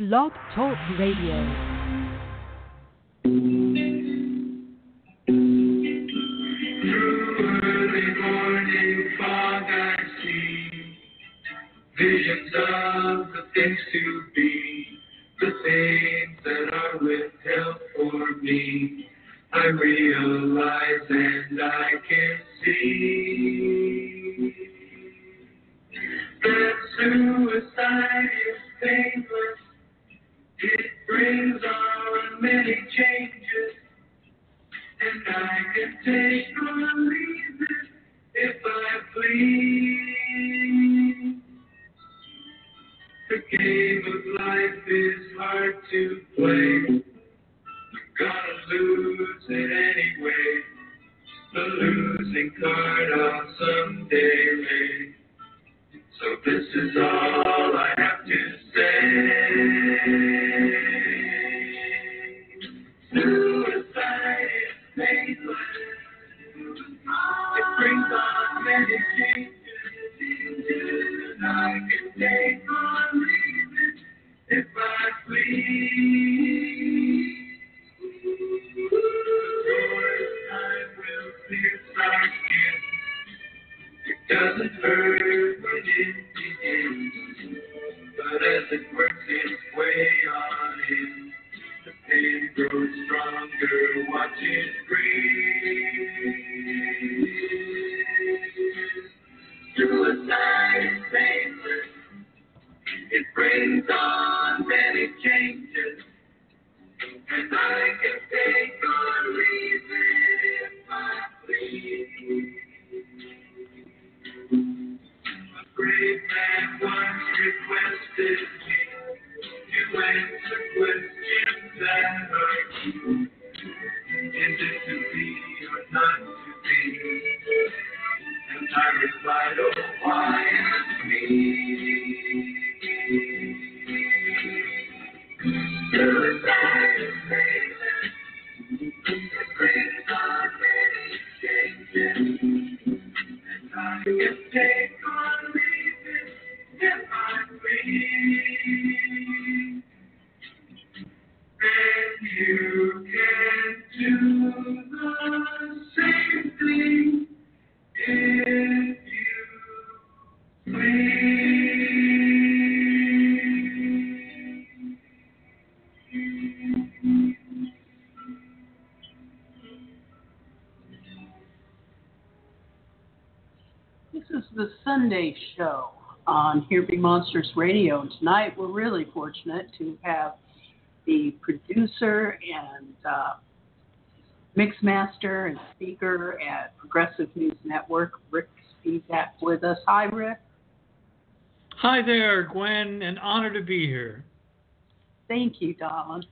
Blog Talk Radio. Visions of the things to be, the things that are withheld for me. I realize and I can see that suicide is painless. It brings on many changes, and I can take or leave it if I please. The game of life is hard to play. I'm gonna lose it anyway. The losing card I'll someday lay. So this is all I have to say. Suicide is painless. It brings on many changes. I can take or leave it if I please. Short time will pierce our skin. It doesn't hurt when it begins, but as it works its way on in, the pain grows stronger. Watch it breathe. Suicide is painless. It brings on many changes, and I can take or leave it if I please. A great man once requested me to answer questions that are true. Is it to be or not to be? And I replied, oh, why ask me? Suicide is painless. It brings on many changes, and I can take or leave it if I please. And you can do the same thing if you please. This is the Sunday show on Here Be Monsters Radio, and tonight we're really fortunate to have the producer and mixmaster and speaker at Progressive News Network, Rick Spizak, with us. Hi, Rick. Hi there, Gwen. An honor to be here. Thank you, darling.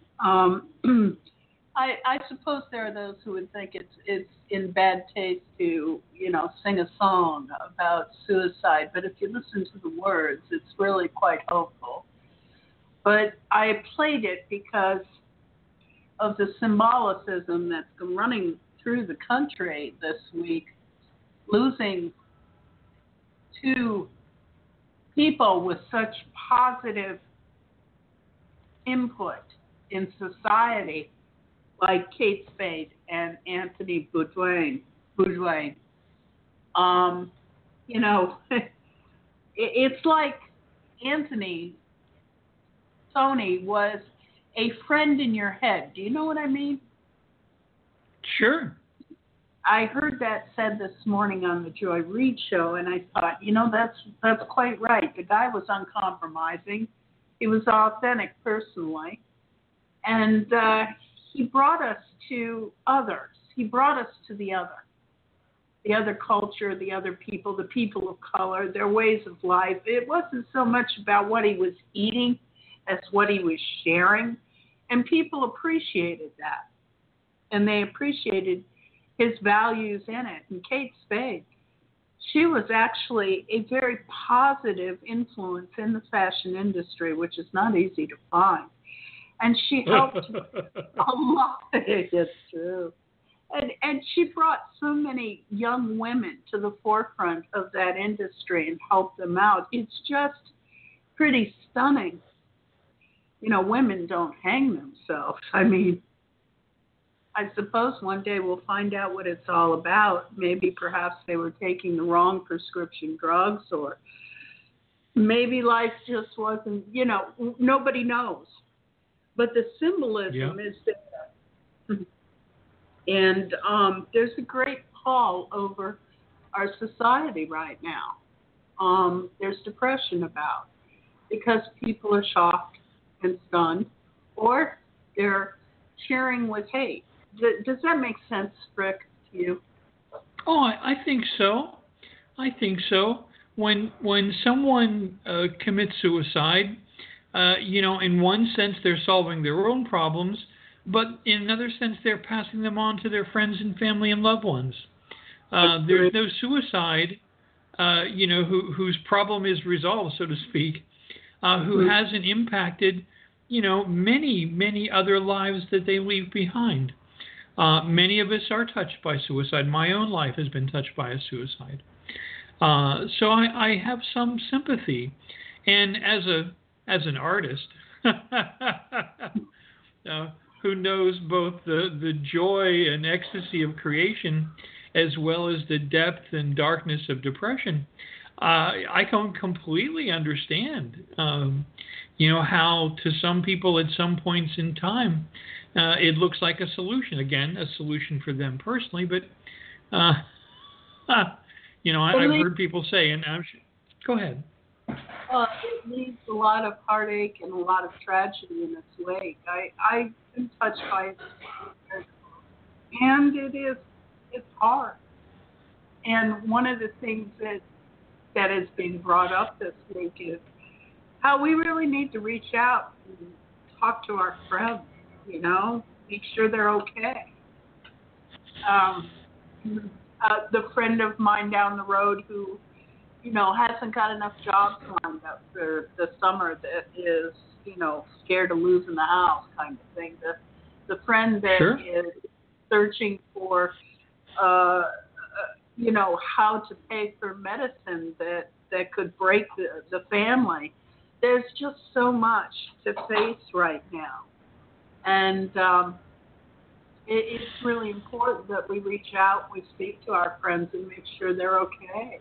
I suppose there are those who would think it's in bad taste to, sing a song about suicide, but if you listen to the words, it's really quite hopeful. But I played it because of the symbolicism that's been running through the country this week, losing two people with such positive input in society, like Kate Spade and Anthony Bourdain. It's like Tony was a friend in your head. Do you know what I mean? Sure. I heard that said this morning on the Joy Reid show, and I thought, that's quite right. The guy was uncompromising. He was authentic personally. And he brought us to others. He brought us to the other culture, the other people, the people of color, their ways of life. It wasn't so much about what he was eating as what he was sharing. And people appreciated that. And they appreciated his values in it. And Kate Spade, she was actually a very positive influence in the fashion industry, which is not easy to find. And she helped a lot. It's true. And she brought so many young women to the forefront of that industry and helped them out. It's just pretty stunning. women don't hang themselves. I mean, I suppose one day we'll find out what it's all about. Maybe perhaps they were taking the wrong prescription drugs, or maybe life just wasn't, nobody knows. But the symbolism is there. And there's a great pall over our society right now. There's depression about, because people are shocked and stunned, or they're cheering with hate. Does that make sense, Rick, to you? Oh, I think so. When someone commits suicide, in one sense they're solving their own problems, but in another sense they're passing them on to their friends and family and loved ones. There's no suicide, whose problem is resolved, so to speak, who hasn't impacted, many other lives that they leave behind. Many of us are touched by suicide. My own life has been touched by a suicide. So I have some sympathy. And as an artist who knows both the joy and ecstasy of creation as well as the depth and darkness of depression, I can completely understand, how to some people at some points in time, it looks like a solution. Again, a solution for them personally, but, I've heard people say, and go ahead. It leaves a lot of heartache and a lot of tragedy in its wake. I've been touched by it, and it's hard. And one of the things that is being brought up this week is how we really need to reach out and talk to our friends, make sure they're okay. The friend of mine down the road who, hasn't got enough jobs lined up for the summer, that is, scared of losing the house kind of thing. The friend that is searching for, how to pay for medicine that could break the family. There's just so much to face right now. And it's really important that we reach out, we speak to our friends and make sure they're okay,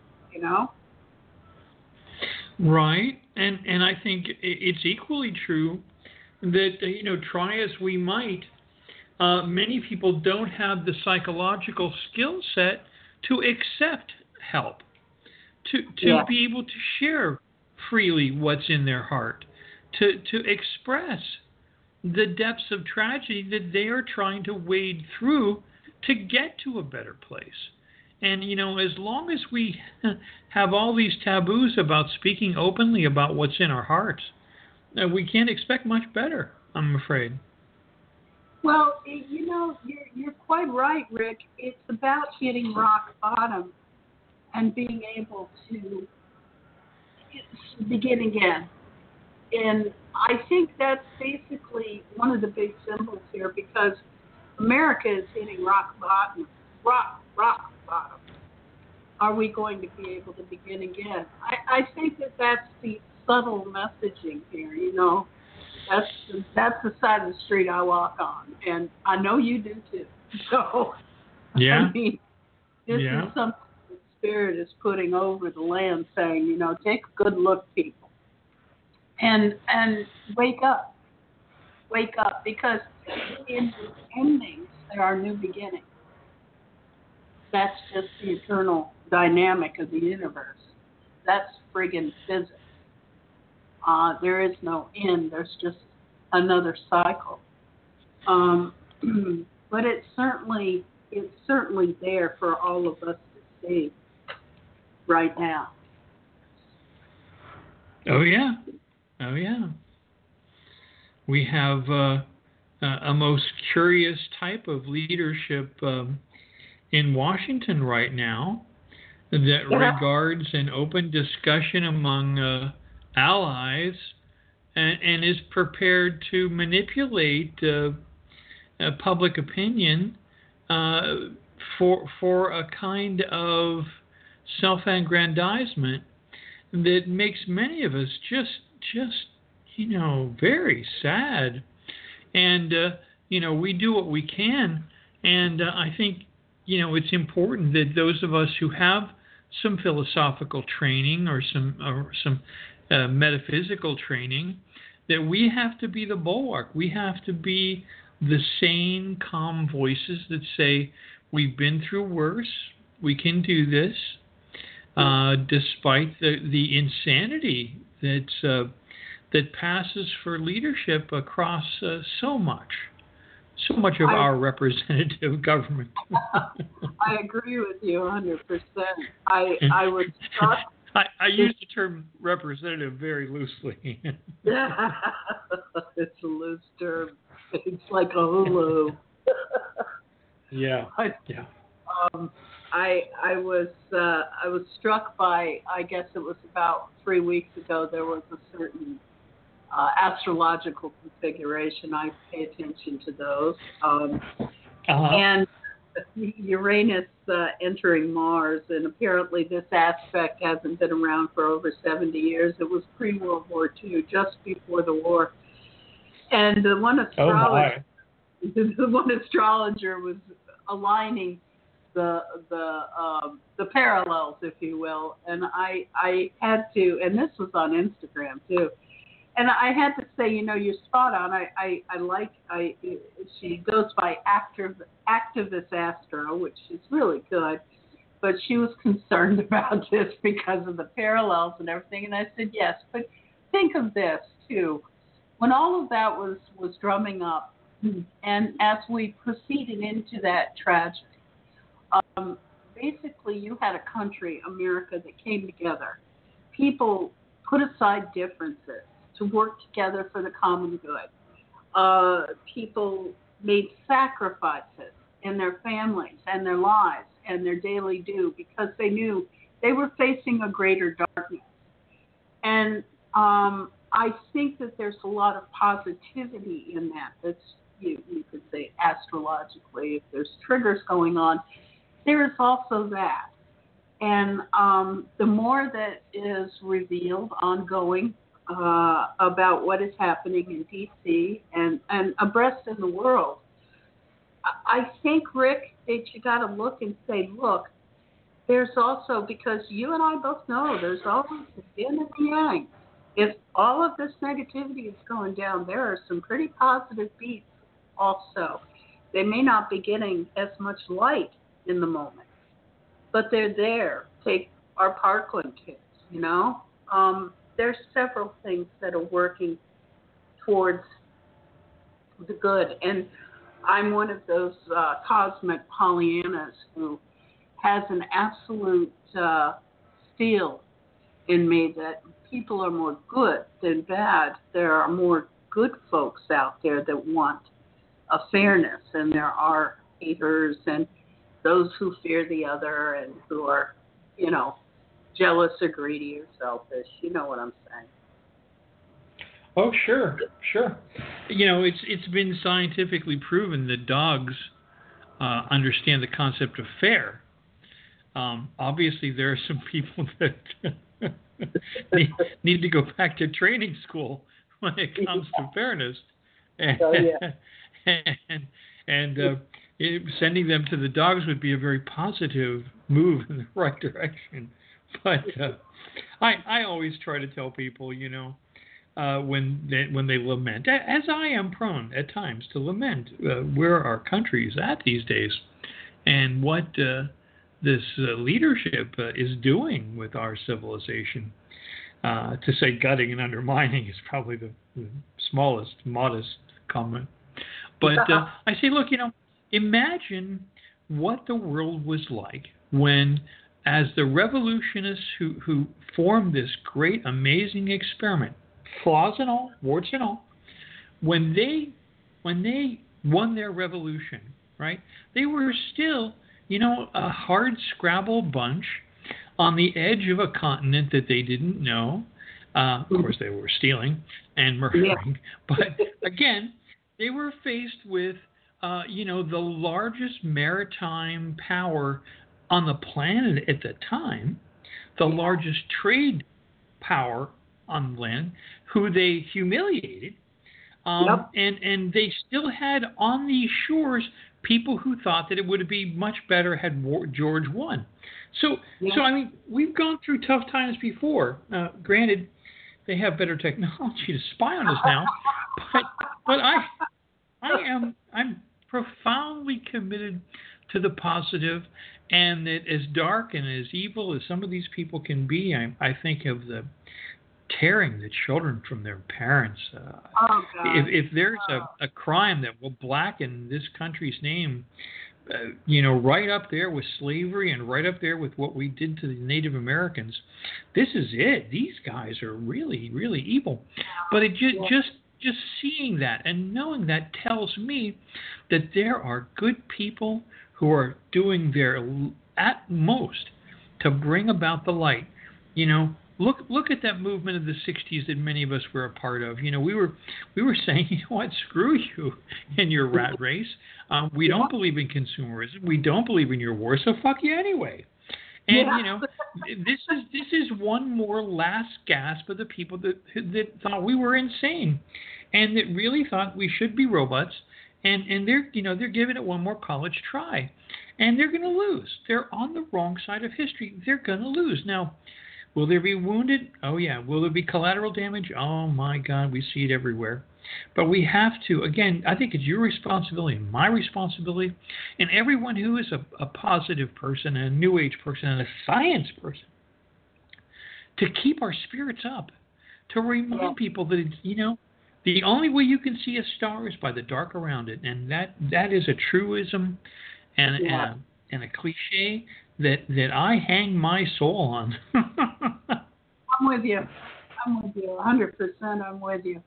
Right. And I think it's equally true that, try as we might, many people don't have the psychological skill set to accept help, to be able to share freely what's in their heart, to express the depths of tragedy that they are trying to wade through to get to a better place. And, as long as we have all these taboos about speaking openly about what's in our hearts, we can't expect much better, I'm afraid. Well, you're quite right, Rick. It's about hitting rock bottom and being able to begin again. And I think that's basically one of the big symbols here, because America is hitting rock bottom. Rock bottom. Are we going to be able to begin again? I think that's the subtle messaging here, That's the side of the street I walk on, and I know you do too. So, yeah. I mean, this is something the Spirit is putting over the land, saying, take a good look, people, and wake up, because in the endings there are new beginnings. That's just the eternal dynamic of the universe. That's friggin' physics. There is no end. There's just another cycle. But it's certainly there for all of us to see right now. Oh yeah. We have a most curious type of leadership in Washington right now that regards an open discussion among allies and is prepared to manipulate public opinion for a kind of self-aggrandizement that makes many of us just very sad. And, we do what we can. And I think, it's important that those of us who have some philosophical training or some metaphysical training, that we have to be the bulwark. We have to be the sane, calm voices that say, we've been through worse, we can do this, despite the insanity that passes for leadership across so much of our representative government. I agree with you 100%. I was shocked. I use the term representative very loosely. It's a loose term. It's like a hula. Yeah. I was struck by, I guess it was about 3 weeks ago, there was a certain astrological configuration. I pay attention to those. And Uranus entering Mars, and apparently this aspect hasn't been around for over 70 years. It was pre-World War II, just before the war. And the one astrologer was aligning the parallels, if you will. And I had to, and this was on Instagram too. And I had to say, you're spot on. She goes by Activist Astro, which is really good. But she was concerned about this because of the parallels and everything. And I said, yes, but think of this too. When all of that was drumming up, and as we proceeded into that tragedy, basically you had a country, America, that came together. People put aside differences to work together for the common good. People made sacrifices in their families and their lives and their daily due because they knew they were facing a greater darkness. And I think that there's a lot of positivity in that. That's, you could say astrologically, if there's triggers going on, there is also that. And the more that is revealed ongoing about what is happening in D.C. and abreast in the world, I think, Rick, that you got to look and say, look, there's also, because you and I both know, there's always the yin and the yang. If all of this negativity is going down, there are some pretty positive beats also. They may not be getting as much light in the moment, but they're there. Take our Parkland kids, there's several things that are working towards the good. And I'm one of those cosmic Pollyannas who has an absolute feel in me that people are more good than bad. There are more good folks out there that want a fairness, and there are haters and those who fear the other and who are, jealous or greedy or selfish. You know what I'm saying? Oh, sure. It's been scientifically proven that dogs understand the concept of fair. Obviously, there are some people that need to go back to training school when it comes to fairness, and sending them to the dogs would be a very positive move in the right direction. But I always try to tell people, when they lament, as I am prone at times to lament, where our country is at these days, and what this leadership is doing with our civilization. To say gutting and undermining is probably the smallest, modest comment. But I say, look, imagine what the world was like when, as the revolutionists who formed this great, amazing experiment, flaws and all, warts and all, when they won their revolution, right? They were still, a hard scrabble bunch on the edge of a continent that they didn't know. Of course, they were stealing and murdering. Yeah. But again, they were faced with, the largest maritime power on the planet at the time, the largest trade power on land, who they humiliated. And they still had on these shores people who thought that it would be much better had George won. So I mean, we've gone through tough times before. Granted, they have better technology to spy on us now, but I'm profoundly committed to the positive, and that as dark and as evil as some of these people can be, I think of the tearing the children from their parents. If there's a crime that will blacken this country's name, right up there with slavery and right up there with what we did to the Native Americans, this is it. These guys are really, really evil. But it just seeing that and knowing that tells me that there are good people who are doing their utmost to bring about the light. Look at that movement of the 60s that many of us were a part of. We were saying, what, screw you and your rat race. We don't believe in consumerism. We don't believe in your war, so fuck you anyway. And this is one more last gasp of the people that thought we were insane, and that really thought we should be robots. And they're giving it one more college try, and they're going to lose. They're on the wrong side of history. They're going to lose. Now, will there be wounded? Oh, yeah. Will there be collateral damage? Oh, my God, we see it everywhere. But we have to, again, I think it's your responsibility, my responsibility, and everyone who is a positive person, a New Age person, and a science person, to keep our spirits up, to remind people that, the only way you can see a star is by the dark around it. And that is a truism and a cliche that I hang my soul on. I'm with you. 100%. I'm with you.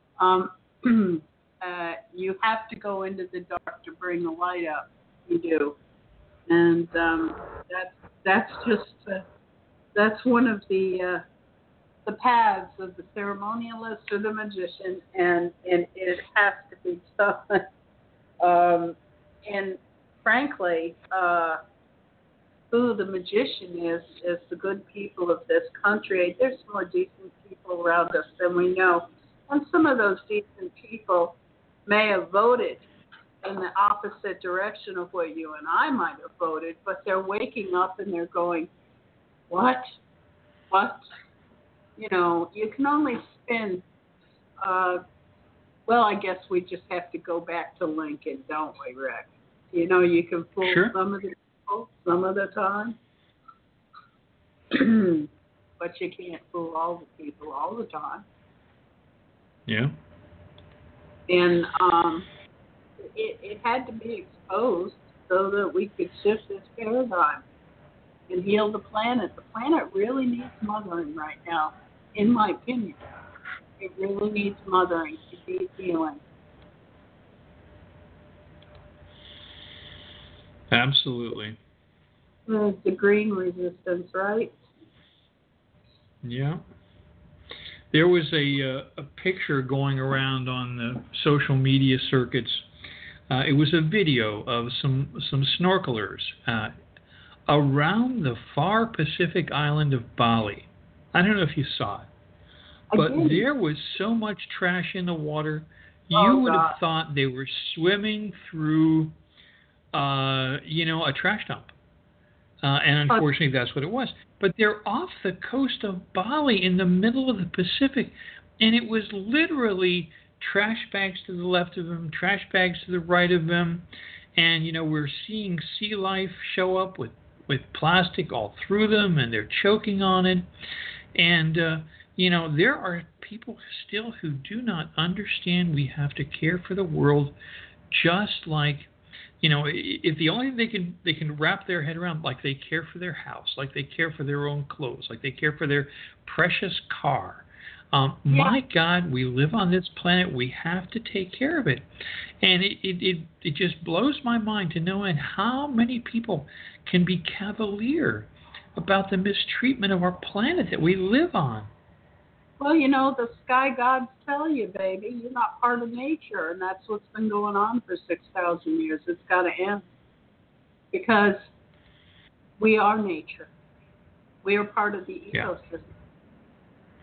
You have to go into the dark to bring the light up. You do, and that's one of the paths of the ceremonialist or the magician, and it has to be done. And frankly, who the magician is the good people of this country. There's more decent people around us than we know. And some of those decent people may have voted in the opposite direction of what you and I might have voted, but they're waking up and they're going, what? You can only spin, I guess we just have to go back to Lincoln, don't we, Rick? You can fool some of the people some of the time, but you can't fool all the people all the time. Yeah. And it had to be exposed so that we could shift this paradigm and heal the planet. The planet really needs mothering right now, in my opinion. It really needs mothering to be healing. Absolutely. The green resistance, right? Yeah. There was a picture going around on the social media circuits. It was a video of some snorkelers around the far Pacific island of Bali. I don't know if you saw it, but there was so much trash in the water, you would have thought they were swimming through, a trash dump. And unfortunately, that's what it was. But they're off the coast of Bali in the middle of the Pacific, and it was literally trash bags to the left of them, trash bags to the right of them, and, we're seeing sea life show up with plastic all through them, and they're choking on it. And, there are people still who do not understand we have to care for the world just like, if the only thing they can wrap their head around, like they care for their house, like they care for their own clothes, like they care for their precious car. My God, we live on this planet. We have to take care of it. And it just blows my mind to know how many people can be cavalier about the mistreatment of our planet that we live on. Well, the sky gods tell you, baby, you're not part of nature, and that's what's been going on for 6,000 years. It's got to end because we are nature. We are part of the ecosystem.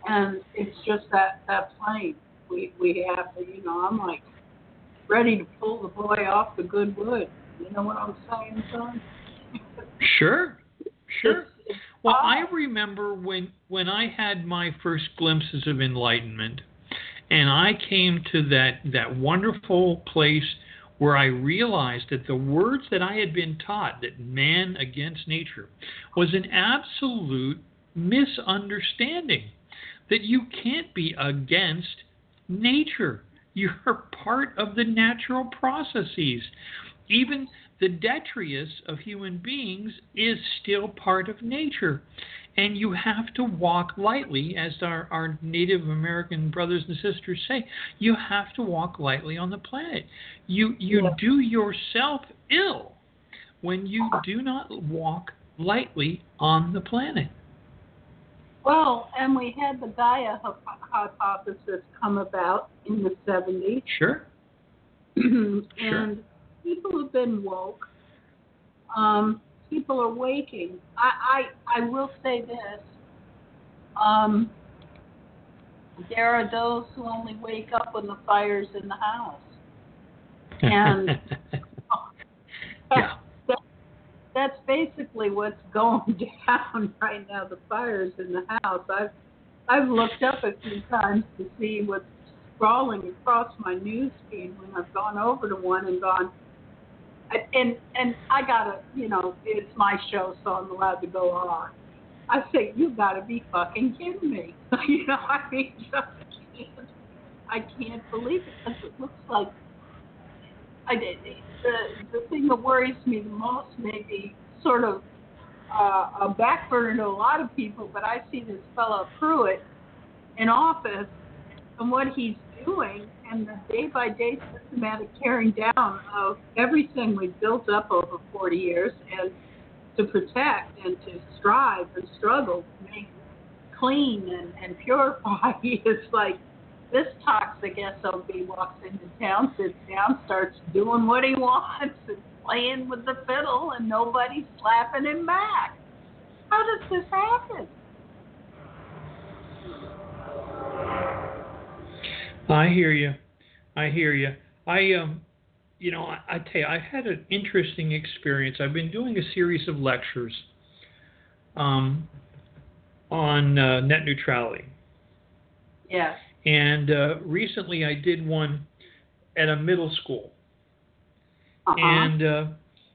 And it's just that plane. We have to, I'm like ready to pull the boy off the good wood. You know what I'm saying, son? Sure. It's Well, odd. I remember when I had my first glimpses of enlightenment, and I came to that wonderful place where I realized that the words that I had been taught, that man against nature, was an absolute misunderstanding. That you can't be against nature. You're part of the natural processes. Even the detritus of human beings is still part of nature. And you have to walk lightly, as our Native American brothers and sisters say. You have to walk lightly on the planet. You do yourself ill when you do not walk lightly on the planet. Well, and we had the Gaia hypothesis come about in the 70s. Sure. And Sure. people have been woke. People are waking. I will say this. There are those who only wake up when the fire's in the house. And yeah. That's basically what's going down right now. The fire's in the house. I've looked up a few times to see what's scrolling across my news feed when I've gone over to one and gone, and I gotta, it's my show, so I'm allowed to go on. I say, you gotta be fucking kidding me. I can't believe it, because it looks like the thing that worries me the most may be sort of a back burner to a lot of people, but I see this fellow Pruitt in office and what he's doing and the day-by-day systematic tearing down of everything we've built up over 40 years and to protect and to strive and struggle to make clean and purify. It's like this toxic SOB walks into town, sits down, starts doing what he wants and playing with the fiddle, and nobody's slapping him back. How does this happen? I hear you. I tell you, I've had an interesting experience. I've been doing a series of lectures on net neutrality. Yeah. And recently I did one at a middle school. Uh-huh. And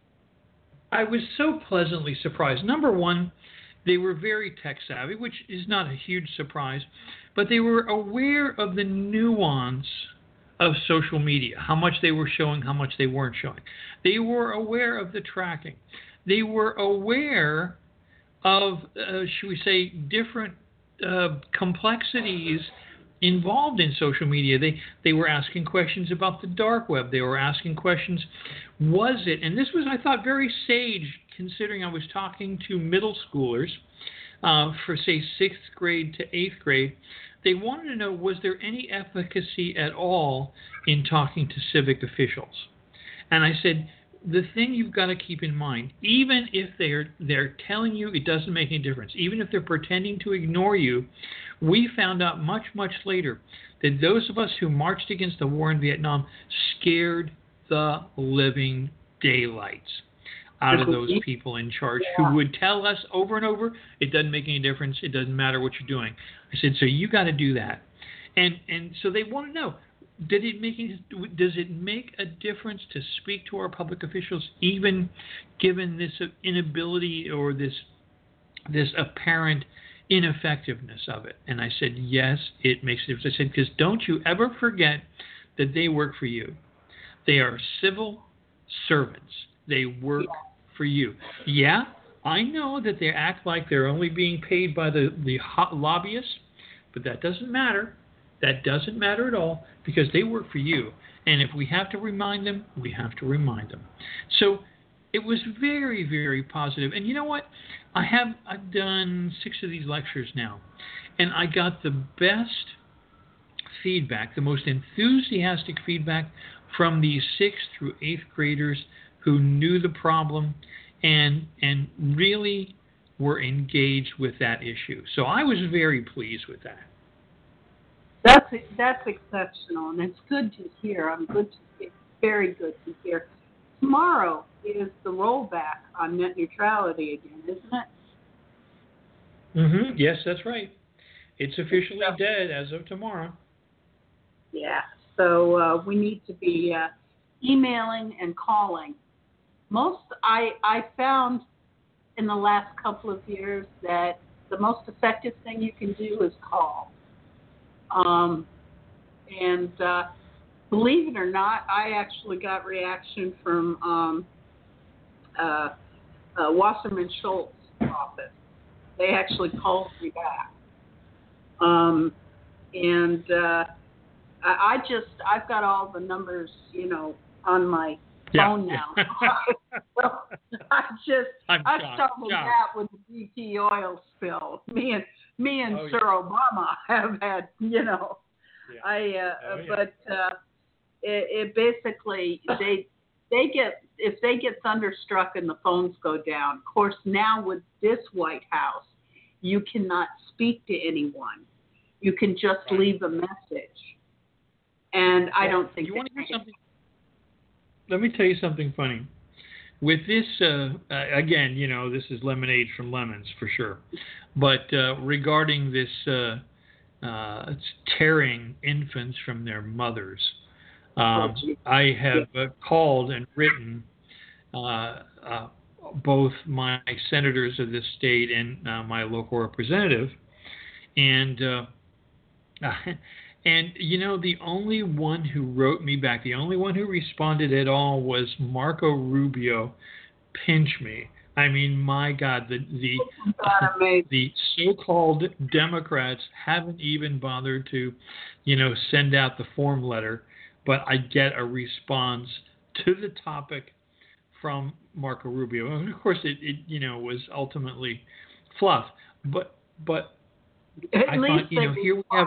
I was so pleasantly surprised. Number one, they were very tech savvy, which is not a huge surprise, but they were aware of the nuance of social media, how much they were showing, how much they weren't showing. They were aware of the tracking. They were aware of, should we say, different complexities involved in social media. They were asking questions about the dark web. They were asking questions, was it, and this was, I thought, very sage, considering I was talking to middle schoolers for, say, 6th grade to 8th grade. They wanted to know, was there any efficacy at all in talking to civic officials? And I said, the thing you've got to keep in mind, even if they're telling you it doesn't make any difference, even if they're pretending to ignore you, we found out much, much later that those of us who marched against the war in Vietnam scared the living daylights out of those people in charge who would tell us over and over, it doesn't make any difference, it doesn't matter what you're doing. I said, so you got to do that. And so they want to know, does it make a difference to speak to our public officials, even given this inability or this apparent ineffectiveness of it? And I said, yes, it makes a difference. I said, because don't you ever forget that they work for you. They are civil servants. They work for you. Yeah, I know that they act like they're only being paid by the lobbyists, but that doesn't matter. That doesn't matter at all, because they work for you. And if we have to remind them, we have to remind them. So it was very, very positive. And you know what? I've done 6 of these lectures now, and I got the best feedback, the most enthusiastic feedback from these 6th through 8th graders who knew the problem and really were engaged with that issue. So I was very pleased with that. That's exceptional, and it's good to hear. It's very good to hear. Tomorrow is the rollback on net neutrality again, isn't it? Mm-hmm. Yes, that's right. It's officially dead as of tomorrow. Yeah. So we need to be emailing and calling. I found in the last couple of years that the most effective thing you can do is call. And believe it or not, I actually got reaction from Wasserman Schultz's office. They actually called me back. I've got all the numbers, on my phone now. So I started that with the BP oil spill. Me and Sir Obama have had, But it basically if they get thunderstruck and the phones go down. Of course, now with this White House, you cannot speak to anyone. You can just leave a message. And I don't think you want to hear something. Let me tell you something funny. With this, again, this is lemonade from lemons for sure. But regarding this tearing infants from their mothers, I have called and written both my senators of this state and my local representative, and the only one who wrote me back, the only one who responded at all was Marco Rubio. Pinch me. I mean, my God, the so-called Democrats haven't even bothered to, send out the form letter, but I get a response to the topic from Marco Rubio. And of course, it was ultimately fluff, but I thought, here we have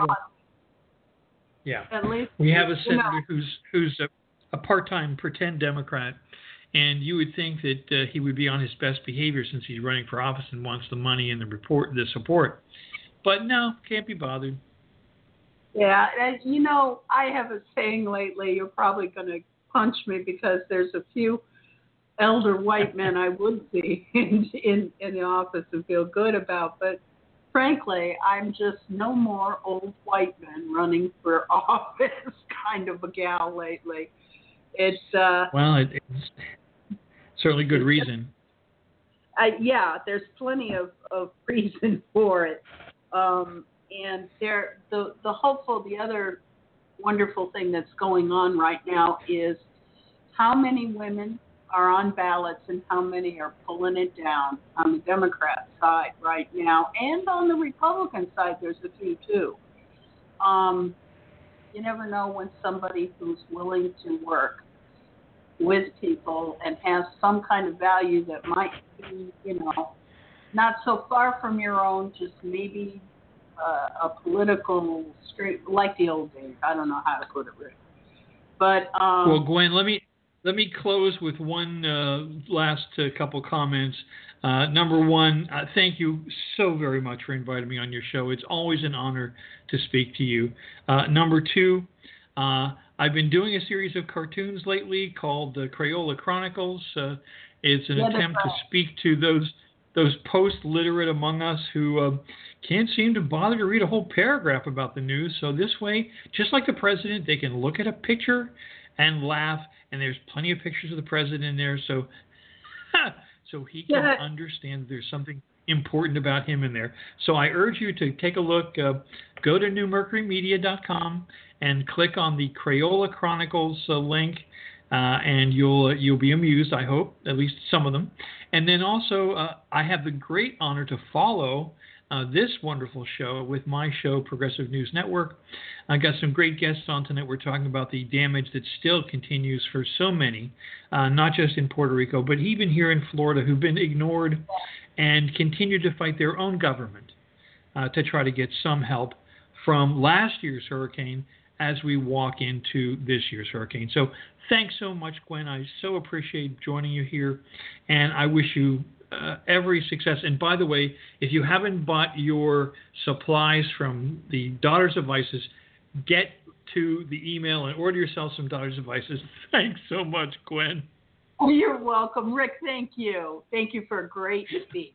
we have a senator who's a part-time pretend Democrat, and you would think that he would be on his best behavior since he's running for office and wants the money and the support. But no, can't be bothered. Yeah, I have a saying lately. You're probably going to punch me because there's a few elder white men I would see in the office and feel good about, but frankly, I'm just no more old white men running for office kind of a gal lately. It's it's certainly good reason. There's plenty of reason for it. And the other wonderful thing that's going on right now is how many women are on ballots and how many are pulling it down on the Democrat side right now. And on the Republican side, there's a few too. You never know when somebody who's willing to work with people and has some kind of value that might be, not so far from your own, just maybe a political straight, like the old days. I don't know how to put it really. But well, Gwen, let me close with one last couple comments. Number one, thank you so very much for inviting me on your show. It's always an honor to speak to you. Number two, I've been doing a series of cartoons lately called the Crayola Chronicles. It's an attempt to speak to those post-literate among us who can't seem to bother to read a whole paragraph about the news. So this way, just like the president, they can look at a picture and laugh, and there's plenty of pictures of the president in there, so he can understand that there's something important about him in there. So I urge you to take a look. Go to newmercurymedia.com and click on the Crayola Chronicles link, and you'll be amused, I hope, at least some of them. And then also, I have the great honor to follow this wonderful show with my show, Progressive News Network. I got some great guests on tonight. We're talking about the damage that still continues for so many, not just in Puerto Rico, but even here in Florida, who've been ignored and continue to fight their own government to try to get some help from last year's hurricane as we walk into this year's hurricane. So thanks so much, Gwen. I so appreciate joining you here, and I wish you every success. And by the way, if you haven't bought your supplies from the Daughters of ISIS, get to the email and order yourself some Daughter's of ISIS. Thanks so much, Gwen. Oh, you're welcome. Rick, thank you. Thank you for a great speech.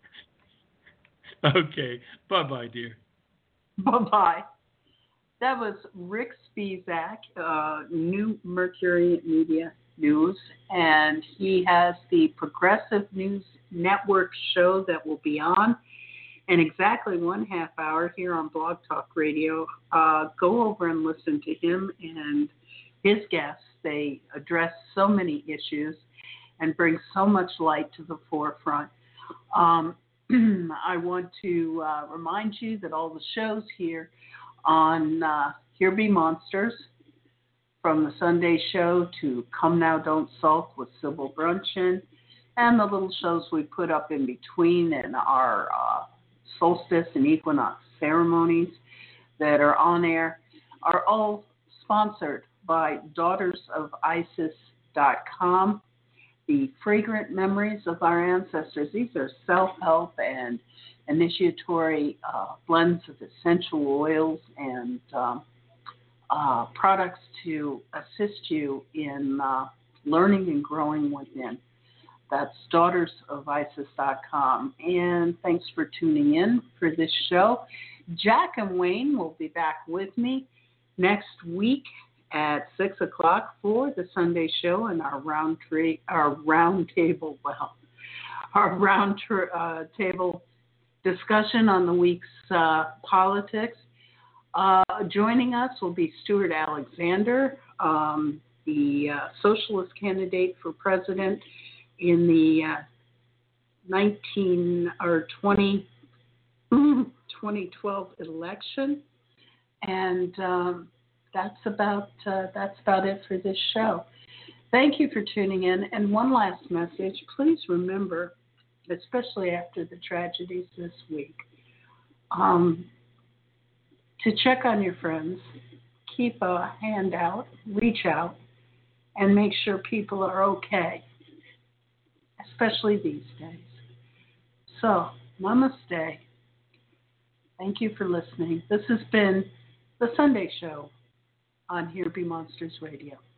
Okay. Bye-bye, dear. Bye-bye. That was Rick Spizak, New Mercury Media News, and he has the Progressive News Network show that will be on in exactly 1/2 hour here on Blog Talk Radio. Go over and listen to him and his guests. They address so many issues and bring so much light to the forefront. I want to remind you that all the shows here on Here Be Monsters, from the Sunday show to Come Now Don't Sulk with Sybil Brunchin, and the little shows we put up in between in our solstice and equinox ceremonies that are on air, are all sponsored by DaughtersOfIsis.com. The Fragrant Memories of Our Ancestors. These are self-help and initiatory blends of essential oils and products to assist you in learning and growing within. That's DaughtersOfIsis.com. And thanks for tuning in for this show. Jack and Wayne will be back with me next week at 6 o'clock for the Sunday show and our round table discussion on the week's politics. Joining us will be Stuart Alexander, the socialist candidate for president in the 2012 election, and that's about it for this show. Thank you for tuning in. And one last message: please remember, especially after the tragedies this week, to check on your friends, keep a hand out, reach out, and make sure people are okay, especially these days. So, namaste. Thank you for listening. This has been the Sunday Show on Here Be Monsters Radio.